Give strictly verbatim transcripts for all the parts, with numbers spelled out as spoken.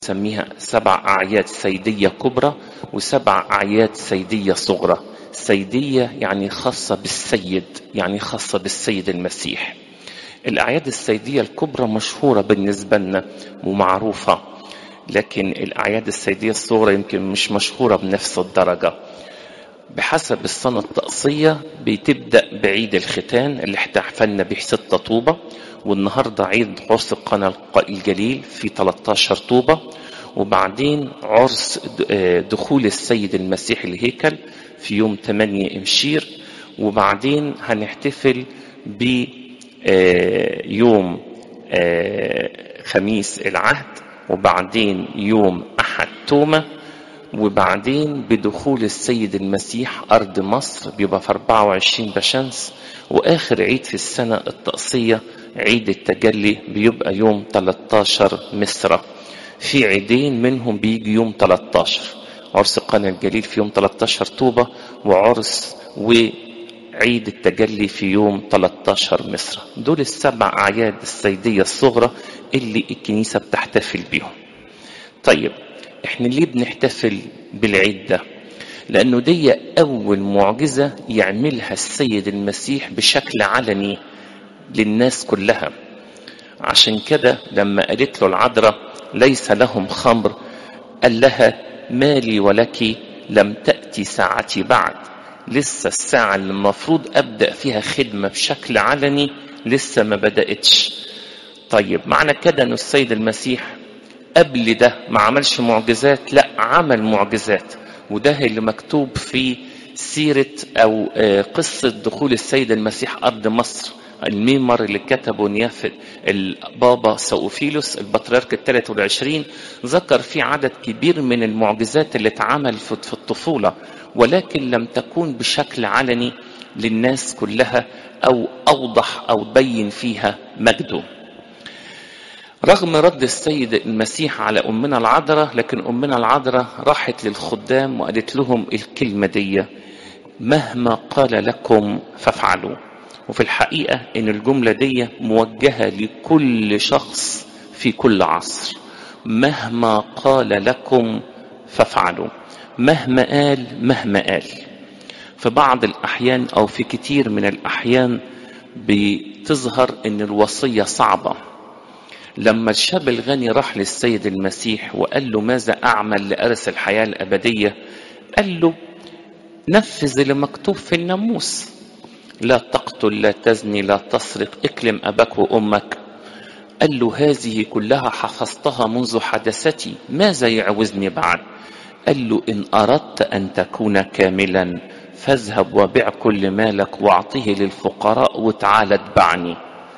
نسميها سبع أعياد سيدية كبرى وسبع أعياد سيدية صغرى. سيدية يعني خاصة بالسيد، يعني خاصة بالسيد المسيح. الأعياد السيدية الكبرى مشهورة بالنسبة لنا ومعروفة، لكن الأعياد السيدية الصغرى يمكن مش مشهورة بنفس الدرجة. بحسب السنة الطقسية بتبدأ بعيد الختان اللي احتفلنا به ستة طوبة، والنهاردة عيد عرس قنا الجليل في ثلاثة عشر طوبة، وبعدين عرس دخول السيد المسيح الهيكل في يوم ثمانية إمشير، وبعدين هنحتفل بيوم خميس العهد، وبعدين يوم أحد تومة، وبعدين بدخول السيد المسيح أرض مصر بيبقى في أربعة وعشرين بشمس، وآخر عيد في السنة الطقسية عيد التجلي بيبقى يوم ثلاثة عشر مصر. في عيدين منهم بيجي يوم ثلاثة عشر، عرس قنا الجليل في يوم ثلاثة عشر طوبة، وعرس وعيد التجلي في يوم ثلاثة عشر مصر. دول السبع أعياد السيدية الصغرى اللي الكنيسة بتحتفل بيهم. طيب احنا ليه بنحتفل بالعيد ده؟ لانه دي اول معجزة يعملها السيد المسيح بشكل علني للناس كلها. عشان كده لما قالت له العذراء ليس لهم خمر، قال لها مالي ولك لم تأتي ساعتي بعد. لسه الساعة اللي المفروض ابدأ فيها خدمة بشكل علني لسه ما بدأتش. طيب معنى كده انه السيد المسيح قبل ده ما عملش معجزات؟ لا، عمل معجزات، وده اللي مكتوب في سيرة أو قصة دخول السيد المسيح أرض مصر. الميمر اللي كتبه نيافة البابا سوفيلوس البطريرك الثالث والعشرين ذكر فيه عدد كبير من المعجزات اللي اتعمل في الطفولة، ولكن لم تكون بشكل علني للناس كلها أو أوضح أو بين فيها مجده. رغم رد السيد المسيح على أمنا العذراء، لكن أمنا العذراء راحت للخدام وقالت لهم الكلمة دي: مهما قال لكم فافعلوا. وفي الحقيقة إن الجملة دي موجهة لكل شخص في كل عصر. مهما قال لكم فافعلوا، مهما قال مهما قال. في بعض الأحيان أو في كتير من الأحيان بتظهر إن الوصية صعبة. لما الشاب الغني راح للسيد المسيح وقال له ماذا أعمل لأرث الحياة الأبدية، قال له نفذ اللي مكتوب في الناموس: لا تقتل، لا تزني، لا تسرق، اكلم أباك وأمك. قال له هذه كلها حفظتها منذ حدثتي، ماذا يعوزني بعد؟ قال له إن أردت أن تكون كاملا فاذهب وبيع كل مالك واعطيه للفقراء وتعال اتبعني.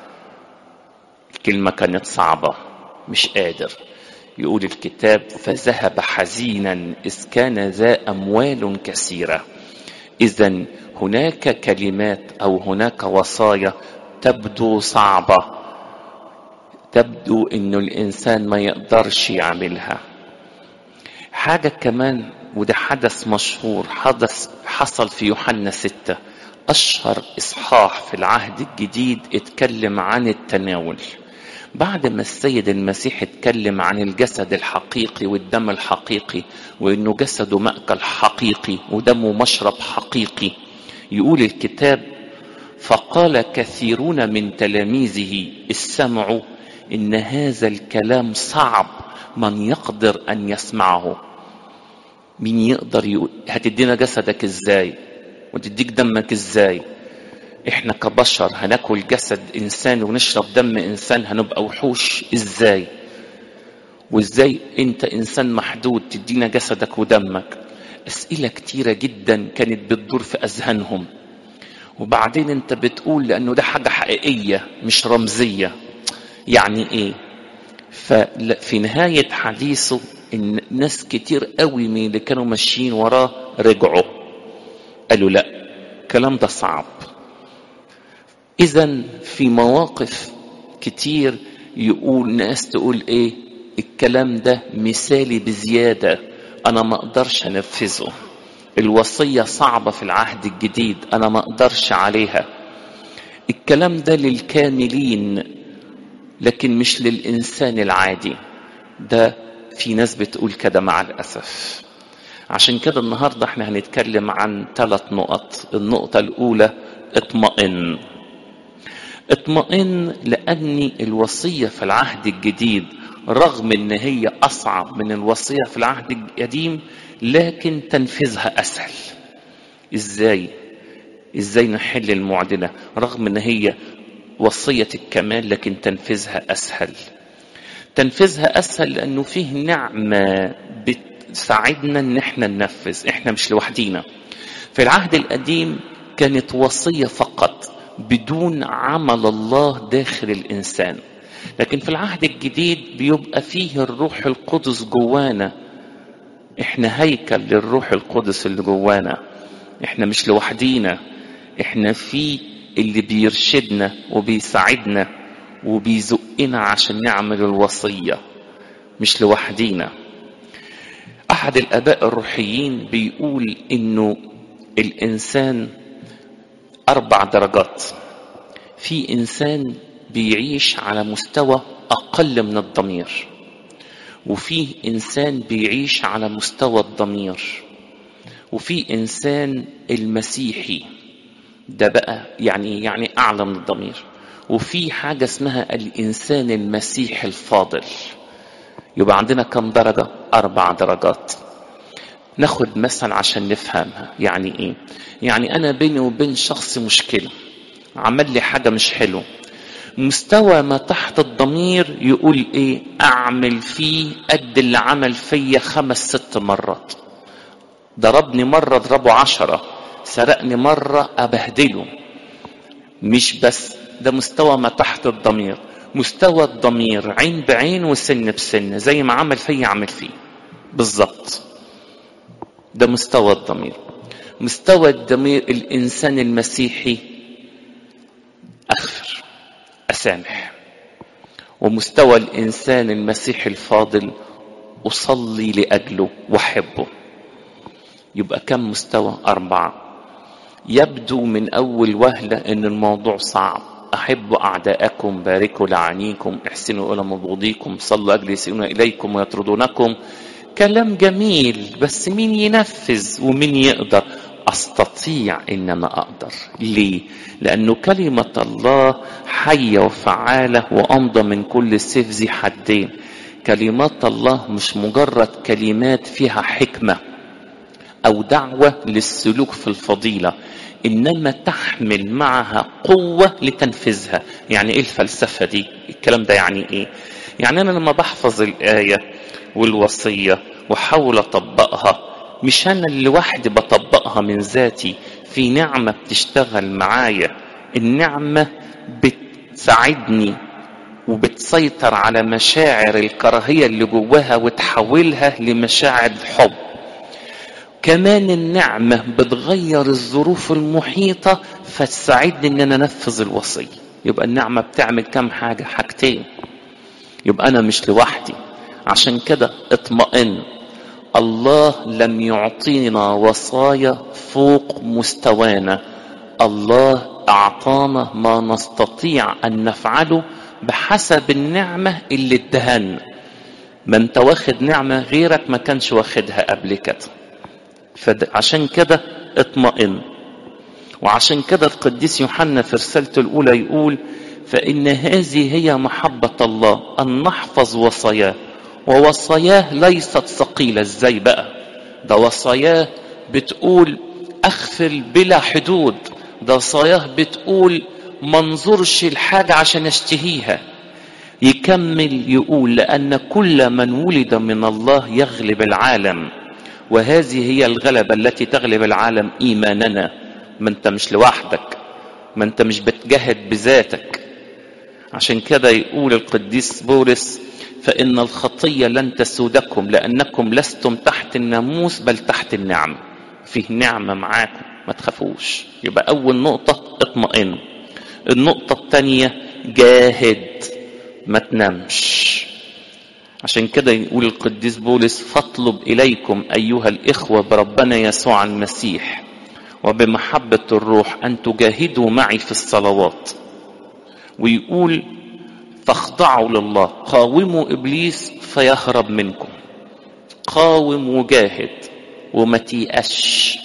كلمة كانت صعبة، مش قادر. يقول الكتاب فذهب حزينا إذ كان ذا أموال كثيرة. إذن هناك كلمات أو هناك وصايا تبدو صعبة، تبدو إنه الإنسان ما يقدرش يعملها. حاجة كمان، وده حدث مشهور، حدث حصل في يوحنا ستة، أشهر إصحاح في العهد الجديد اتكلم عن التناول. بعد ما السيد المسيح اتكلم عن الجسد الحقيقي والدم الحقيقي، وإنه جسده مأكل حقيقي ودمه مشرب حقيقي، يقول الكتاب فقال كثيرون من تلاميذه السمعوا إن هذا الكلام صعب، من يقدر أن يسمعه؟ مين يقدر يقول هتدينا جسدك إزاي وتديك دمك إزاي؟ احنا كبشر هناكل جسد انسان ونشرب دم انسان، هنبقى وحوش ازاي؟ وازاي انت انسان محدود تدينا جسدك ودمك؟ اسئلة كتيرة جدا كانت بتدور في اذهانهم. وبعدين انت بتقول لانه ده حاجة حقيقية مش رمزية، يعني ايه؟ ففي نهاية حديثه ان ناس كتير قوي من اللي كانوا ماشيين وراه رجعوا قالوا لا، الكلام ده صعب. إذن في مواقف كتير يقول ناس تقول إيه الكلام ده مثالي بزيادة، أنا ما أقدرش أنفذه. الوصية صعبة في العهد الجديد، أنا ما أقدرش عليها. الكلام ده للكاملين لكن مش للإنسان العادي. ده في ناس بتقول كده مع الأسف. عشان كده النهاردة احنا هنتكلم عن ثلاث نقط. النقطة الأولى اطمئن. اطمئن لأن الوصية في العهد الجديد رغم ان هي أصعب من الوصية في العهد القديم لكن تنفيذها أسهل. ازاي؟ ازاي نحل المعضلة رغم ان هي وصية الكمال لكن تنفيذها أسهل؟ تنفيذها أسهل لأنه فيه نعمة بتساعدنا ان احنا ننفذ، احنا مش لوحدينا. في العهد القديم كانت وصية فقط بدون عمل الله داخل الإنسان، لكن في العهد الجديد بيبقى فيه الروح القدس جوانا. احنا هيكل للروح القدس اللي جوانا، احنا مش لوحدينا، احنا في اللي بيرشدنا وبيساعدنا وبيزقنا عشان نعمل الوصية، مش لوحدينا. احد الاباء الروحيين بيقول انه الانسان اربع درجات. في انسان بيعيش على مستوى اقل من الضمير، وفي انسان بيعيش على مستوى الضمير، وفي انسان المسيحي ده بقى يعني يعني اعلى من الضمير، وفي حاجة اسمها الانسان المسيحي الفاضل. يبقى عندنا كم درجة؟ اربع درجات. ناخد مثل عشان نفهمها. يعني ايه؟ يعني انا بيني وبين شخص مشكلة، عمل لي حاجة مش حلو، مستوى ما تحت الضمير يقول ايه؟ اعمل فيه قد اللي عمل فيا خمس ست مرات. ضربني مرة اضربه عشرة، سرقني مرة ابهدله. مش بس ده مستوى ما تحت الضمير، مستوى الضمير عين بعين وسن بسن، زي ما عمل فيا عمل فيه بالظبط. ده مستوى الضمير. مستوى الضمير الانسان المسيحي اغفر، اسامح. ومستوى الانسان المسيحي الفاضل اصلي لاجله واحبه. يبقى كم مستوى؟ اربعة. يبدو من اول وهلة ان الموضوع صعب. احبوا اعداءكم، باركوا لعانيكم، احسنوا الى مبغضيكم، صلوا اجل يسيئون اليكم ويطردونكم. كلام جميل، بس مين ينفذ ومين يقدر؟ استطيع ان انا اقدر. ليه؟ لانه كلمة الله حية وفعالة وامضى من كل سيف ذي حدين. كلمات الله مش مجرد كلمات فيها حكمة او دعوة للسلوك في الفضيلة، انما تحمل معها قوة لتنفيذها. يعني ايه الفلسفة دي؟ الكلام ده يعني ايه؟ يعني انا لما بحفظ الآية والوصية وحاول اطبقها، مش انا اللي لوحدي بطبقها من ذاتي، في نعمة بتشتغل معايا. النعمة بتساعدني وبتسيطر على مشاعر الكراهية اللي جواها وتحولها لمشاعر حب. كمان النعمة بتغير الظروف المحيطة فتساعدني ان انا انفذ الوصية. يبقى النعمة بتعمل كم حاجة؟ حاجتين. يبقى انا مش لوحدي. عشان كده اطمئن. الله لم يعطينا وصايا فوق مستوانا، الله اعطانا ما نستطيع ان نفعله بحسب النعمة اللي ادهنا. ما انت واخد نعمة غيرك ما كانش واخدها قبل كده. فعشان كده اطمئن. وعشان كده القديس يوحنا في رسالته الاولى يقول: فان هذه هي محبة الله ان نحفظ وصاياه، ووصاياه ليست ثقيلة. ازاي بقى؟ ده وصاياه بتقول اغفر بلا حدود، ده وصاياه بتقول منظرش الحاجة عشان اشتهيها. يكمل يقول: لان كل من ولد من الله يغلب العالم، وهذه هي الغلبة التي تغلب العالم ايماننا. ما انت مش لوحدك، ما انت مش بتجاهد بذاتك. عشان كده يقول القديس بولس: فإن الخطية لن تسودكم لأنكم لستم تحت الناموس بل تحت النعمة. فيه نعمة معاكم، ما تخافوش. يبقى أول نقطة اطمئن. النقطة الثانية جاهد، ما تنامش. عشان كده يقول القديس بولس: فاطلب إليكم أيها الإخوة بربنا يسوع المسيح وبمحبة الروح أن تجاهدوا معي في الصلوات. ويقول: فاخضعوا لله، قاوموا إبليس فيهرب منكم. قاوم وجاهد وما تيأسش.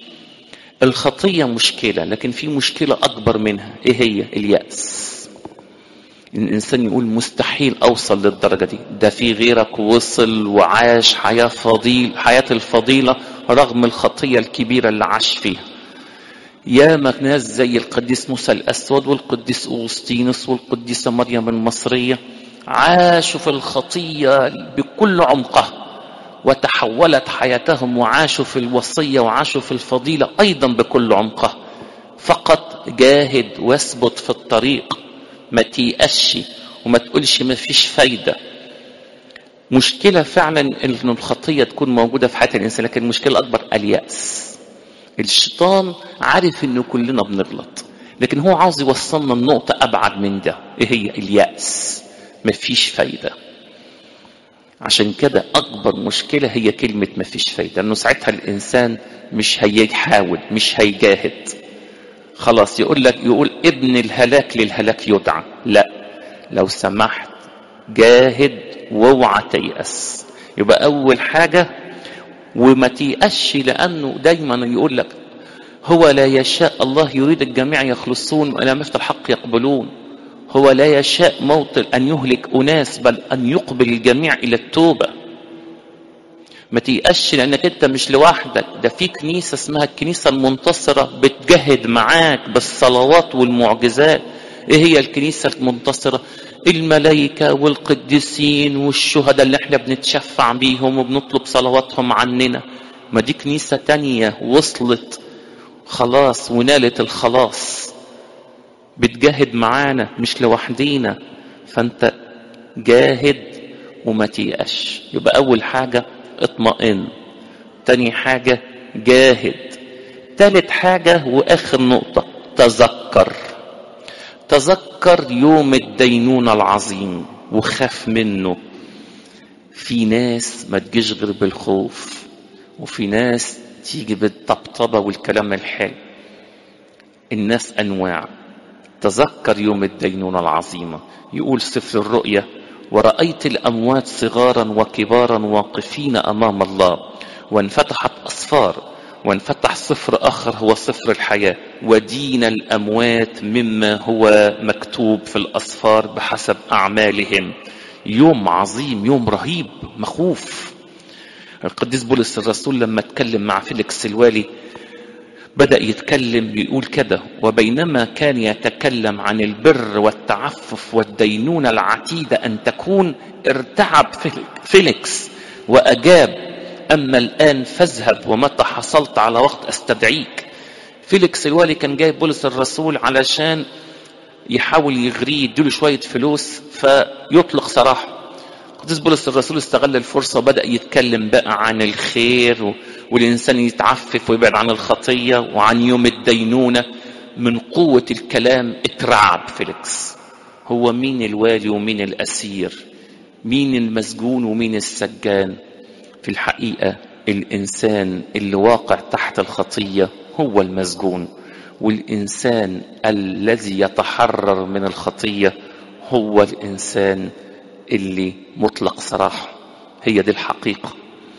الخطية مشكلة، لكن في مشكلة أكبر منها. إيه هي؟ اليأس. الإنسان يقول مستحيل أوصل للدرجة دي، ده في غيرك وصل وعاش حياة فضيل حياة الفضيلة رغم الخطية الكبيرة اللي عاش فيها. يا ناس زي القديس موسى الأسود والقديس أوغسطينوس والقديسة مريم المصرية عاشوا في الخطية بكل عمقها وتحولت حياتهم، وعاشوا في الوصية وعاشوا في الفضيلة أيضا بكل عمقها. فقط جاهد واثبت في الطريق، ما تيأسش وما تقولش ما فيش فايدة. مشكلة فعلا ان الخطية تكون موجودة في حياة الإنسان، لكن المشكلة الأكبر اليأس. الشيطان عارف ان كلنا بنغلط، لكن هو عاوز يوصلنا النقطة أبعد من ده. ايه هي؟ اليأس. ما فيش فايدة. عشان كده أكبر مشكلة هي كلمة ما فيش فايدة، لأنه ساعتها الإنسان مش هيحاول، مش هيجاهد. خلاص يقول لك يقول ابن الهلاك للهلاك يدعى. لا، لو سمحت جاهد واوعى تيأس. يبقى أول حاجة وما تيأسش، لأنه دايما يقول لك هو لا يشاء الله يريد الجميع يخلصون وإلى مفتى الحق يقبلون. هو لا يشاء موطن أن يهلك أناس، بل أن يقبل الجميع إلى التوبة. ما تيأسش لأنك أنت مش لوحدك، ده في كنيسة اسمها الكنيسة المنتصرة بتجهد معاك بالصلوات والمعجزات. إيه هي الكنيسة المنتصرة؟ الملائكة والقديسين والشهداء اللي احنا بنتشفع بيهم وبنطلب صلواتهم عننا. ما دي كنيسة تانية وصلت خلاص ونالت الخلاص، بتجاهد معانا مش لوحدينا. فانت جاهد وما تيأسش. يبقى أول حاجة اطمئن، تاني حاجة جاهد، تالت حاجة وآخر نقطة تذكر. تذكر يوم الدينونة العظيم وخاف منه. في ناس ما تجيش غير بالخوف، وفي ناس تيجي بالطبطبة والكلام الحلو. الناس أنواع. تذكر يوم الدينونة العظيمة. يقول سفر الرؤيا ورأيت الأموات صغارا وكبارا واقفين أمام الله، وانفتحت أصفار، وانفتح سفر آخر هو سفر الحياة، ودين الأموات مما هو مكتوب في الأصفار بحسب أعمالهم. يوم عظيم، يوم رهيب مخوف. القديس بولس الرسول لما اتكلم مع فيليكس الوالي بدأ يتكلم بيقول كده: وبينما كان يتكلم عن البر والتعفف والدينونة العتيدة أن تكون، ارتعب فيليكس وأجاب: أما الآن فاذهب، ومتى حصلت على وقت أستدعيك. فيليكس الوالي كان جايب بولس الرسول علشان يحاول يغريه، يديله شوية فلوس فيطلق سراحه. قديس بولس الرسول استغل الفرصة وبدأ يتكلم بقى عن الخير والإنسان يتعفف ويبعد عن الخطية وعن يوم الدينونة. من قوة الكلام اترعب فيليكس. هو مين الوالي ومين الأسير؟ مين المسجون ومين السجان؟ في الحقيقة الإنسان اللي واقع تحت الخطية هو المسجون، والإنسان الذي يتحرر من الخطية هو الإنسان اللي مطلق سراح. هي دي الحقيقة.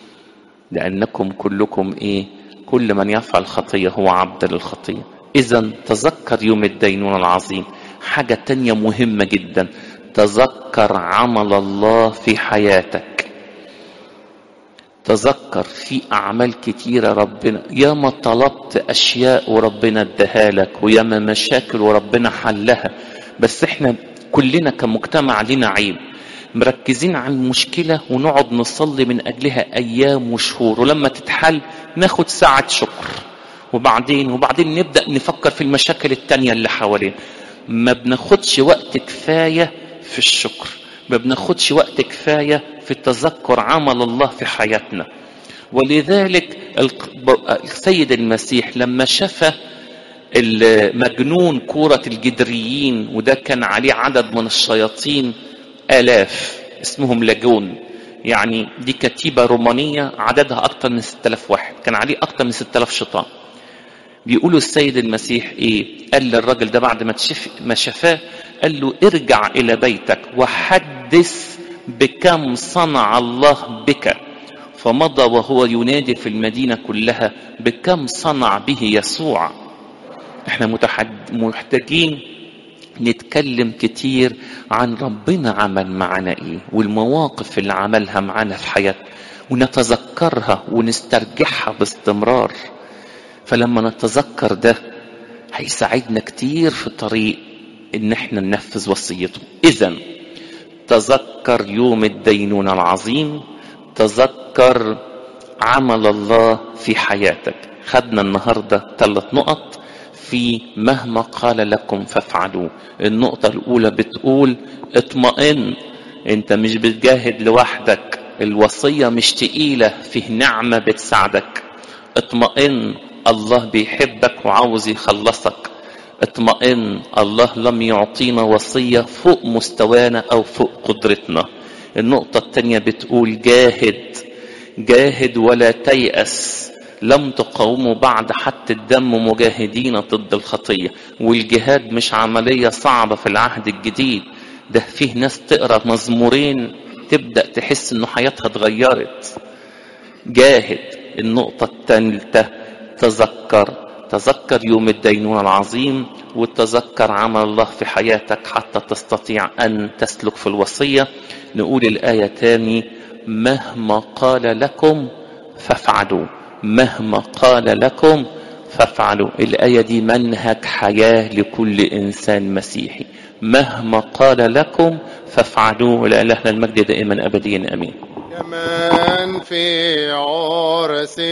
لأنكم كلكم إيه؟ كل من يفعل خطية هو عبد للخطية. إذن تذكر يوم الدينونة العظيم. حاجة تانية مهمة جدا، تذكر عمل الله في حياتك. تذكر في أعمال كتيرة ربنا، ياما طلبت أشياء وربنا اداها لك، وياما مشاكل وربنا حلها. بس احنا كلنا كمجتمع لنا عيب، مركزين على المشكلة ونقعد نصلي من أجلها أيام وشهور، ولما تتحل ناخد ساعة شكر، وبعدين وبعدين نبدأ نفكر في المشاكل التانية اللي حوالين. ما بناخدش وقت كفاية في الشكر، ما بناخدش وقت كفاية في تذكر عمل الله في حياتنا. ولذلك السيد المسيح لما شاف المجنون كورة الجدريين، وده كان عليه عدد من الشياطين آلاف اسمهم لاجون، يعني دي كتيبة رومانية عددها أكتر من ستة آلاف واحد، كان عليه أكتر من ستة آلاف شيطان. بيقولوا السيد المسيح إيه؟ قال للراجل ده بعد ما ما شفاه، قال له ارجع إلى بيتك وحدث بكم صنع الله بك، فمضى وهو ينادي في المدينة كلها بكم صنع به يسوع. احنا محتاجين نتكلم كتير عن ربنا عمل معنا ايه، والمواقف اللي عملها معنا في حياتنا، ونتذكرها ونسترجعها باستمرار. فلما نتذكر ده هيساعدنا كتير في طريق ان احنا ننفذ وصيته. اذن تذكر يوم الدينونة العظيم، تذكر عمل الله في حياتك. خدنا النهاردة ثلاث نقط في مهما قال لكم فافعلوا. النقطة الأولى بتقول اطمئن، انت مش بتجاهد لوحدك، الوصية مش تقيلة، فيه نعمة بتساعدك. اطمئن، الله بيحبك وعاوز يخلصك. اطمئن، الله لم يعطينا وصية فوق مستوانا أو فوق قدرتنا. النقطة الثانية بتقول جاهد، جاهد ولا تيأس، لم تقاوموا بعد حتى الدم مجاهدين ضد الخطية. والجهاد مش عملية صعبة في العهد الجديد، ده فيه ناس تقرأ مزمورين تبدأ تحس انه حياتها اتغيرت. جاهد. النقطة الثالثة تذكر، تذكر يوم الدينونة العظيم، وتذكر عمل الله في حياتك حتى تستطيع أن تسلك في الوصية. نقول الآية تاني، مهما قال لكم فافعلوا، مهما قال لكم فافعلوا. الآية دي منهج حياة لكل إنسان مسيحي. مهما قال لكم فافعلوا. ولإلهنا المجد دائما أبديا آمين. كمان في عرس